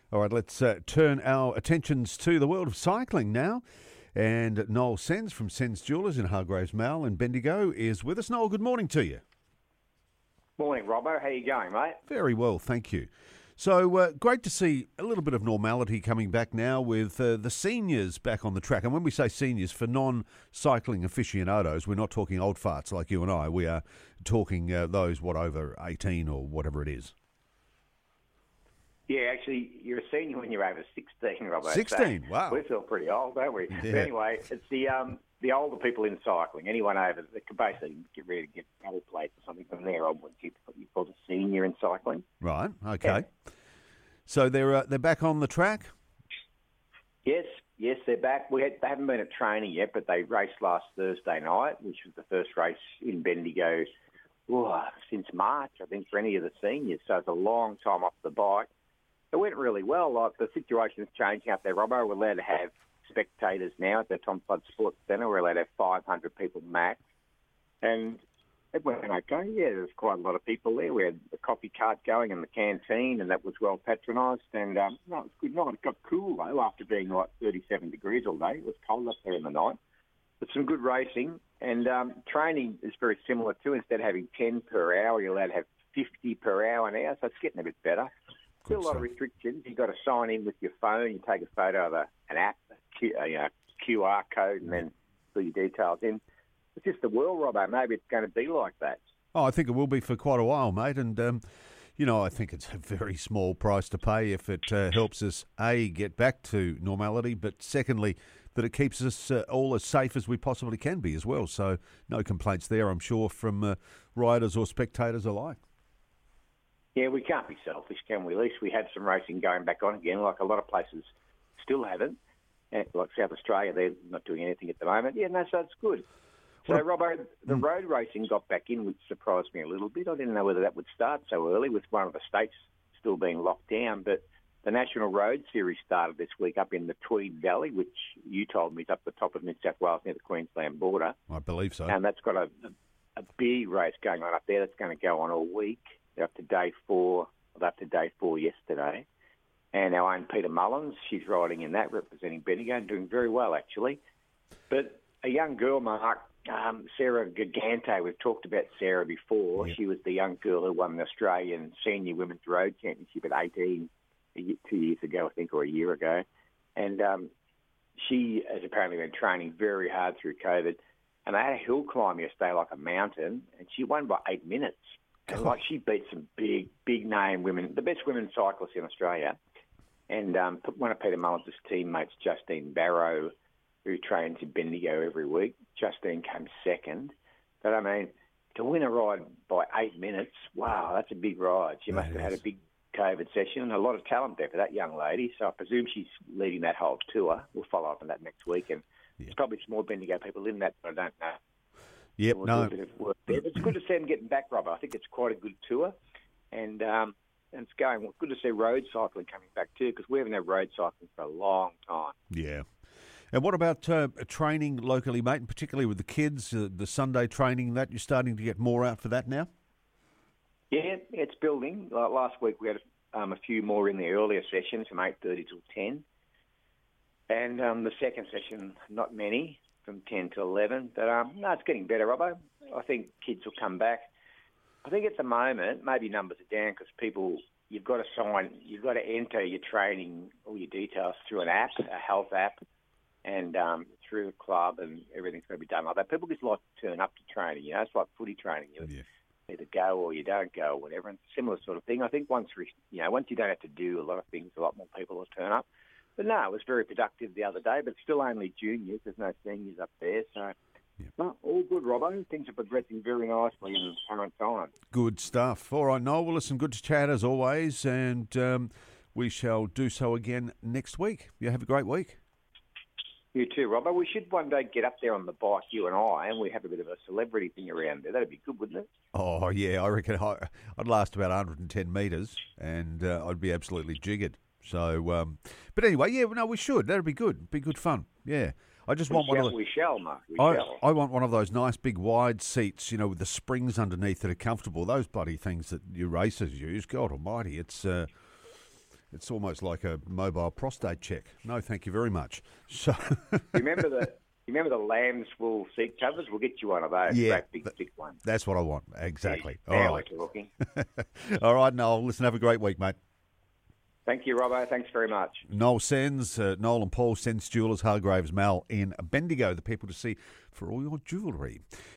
All right, let's turn our attentions to the world of cycling now. And Noel Sens from Sens Jewellers in Hargraves Mall and Bendigo is with us. Noel, good morning to you. Morning, Robbo. How you going, mate? Very well, thank you. So great to see a little bit of normality coming back now with the seniors back on the track. And when we say seniors, for non-cycling aficionados, we're not talking old farts like you and I. We are talking those, over 18 or whatever it is. Yeah, actually, you're a senior when you're over 16, Robbo. 16, so wow. We feel pretty old, don't we? Yeah. But anyway, it's the older people in cycling. Anyone over that could basically get ready to get double plates or something from there onwards. You call a senior in cycling. Right, okay. Yeah. So they're back on the track? Yes, they're back. They haven't been at training yet, but they raced last Thursday night, which was the first race in Bendigo since March, I think, for any of the seniors. So it's a long time off the bike. It went really well. Like, the situation is changing up there, Robbo. We're allowed to have spectators now at the Tom Flood Sports Centre. We're allowed to have 500 people max. And it went okay. Yeah, there's quite a lot of people there. We had the coffee cart going in the canteen, and that was well patronised. And it was good night. It got cool, though, after being like 37 degrees all day. It was cold up there in the night. But some good racing. And training is very similar too. Instead of having 10 per hour, you're allowed to have 50 per hour now. So it's getting a bit better. Still a lot of restrictions. You've got to sign in with your phone. You take a photo of an app, QR code, and then fill your details in. It's just the world, Robbo. Maybe it's going to be like that. Oh, I think it will be for quite a while, mate. And, I think it's a very small price to pay if it helps us, A, get back to normality, but secondly, that it keeps us all as safe as we possibly can be as well. So no complaints there, I'm sure, from riders or spectators alike. Yeah, we can't be selfish, can we? At least we had some racing going back on again, like a lot of places still haven't. Like South Australia, they're not doing anything at the moment. Yeah, no, so it's good. So, Robbo, the road racing got back in, which surprised me a little bit. I didn't know whether that would start so early with one of the states still being locked down. But the National Road Series started this week up in the Tweed Valley, which you told me is up the top of New South Wales near the Queensland border. I believe so. And that's got a big race going on up there that's going to go on all week. They're up to day 4. They're up to day 4 yesterday. And our own Peter Mullins, she's riding in that, representing Bendigo, and doing very well, actually. But a young girl, Mark, Sarah Gigante, we've talked about Sarah before. Yep. She was the young girl who won the Australian Senior Women's Road Championship at 18 2 years ago, I think, or a year ago. And she has apparently been training very hard through COVID. And they had a hill climb yesterday like a mountain, and she won by 8 minutes. And she beat some big name women, the best women cyclists in Australia. And one of Peter Mullins' teammates, Justine Barrow, who trains in Bendigo every week, Justine came second. But, I mean, to win a ride by 8 minutes, wow, that's a big ride. She must have had a big COVID session and a lot of talent there for that young lady. So I presume she's leading that whole tour. We'll follow up on that next week. And there's probably some more Bendigo people in that, but I don't know. Yep, we'll do a bit of work there. But it's good to see them getting back, Robbo. I think it's quite a good tour. And it's going well. Good to see road cycling coming back too, because we haven't had road cycling for a long time. Yeah. And what about training locally, mate, and particularly with the kids, the Sunday training, that you're starting to get more out for that now? Yeah, it's building. Like last week we had a few more in the earlier sessions from 8:30 till 10. And the second session, not many, from 10 to 11. But, no, it's getting better, Robbo. I think kids will come back. I think at the moment, maybe numbers are down because you've got to enter your training, all your details through an app, a health app, and through the club, and everything's going to be done like that. People just like to turn up to training, it's like footy training. You either go or you don't go or whatever, and similar sort of thing. I think once you don't have to do a lot of things, a lot more people will turn up. But no, it was very productive the other day, but it's still only juniors. There's no seniors up there, so... No, all good, Robbo. Things are progressing very nicely in the current time. Good stuff. All right, Noel, well, listen, good to chat as always, and we shall do so again next week. You have a great week. You too, Robbo. We should one day get up there on the bike, you and I, and we have a bit of a celebrity thing around there. That'd be good, wouldn't it? Oh, yeah, I reckon I'd last about 110 metres, and I'd be absolutely jiggered. So, but anyway, yeah, no, we should. That'd be good. Be good fun. Yeah. I just want one of We shall, Mark. We shall. I want one of those nice big wide seats, with the springs underneath that are comfortable. Those bloody things that you racers use. God almighty, it's It's almost like a mobile prostate check. No, thank you very much. So, Remember the lamb's wool seat covers? We'll get you one of those. Yeah, Great big thick ones. that's what I want. Exactly. Now All we're right. talking. All right, Noel. Listen, have a great week, mate. Thank you, Robbo. Thanks very much. Noel Sens, Noel and Paul Sens Jewellers, Hargraves Mall in Bendigo, the people to see for all your jewellery.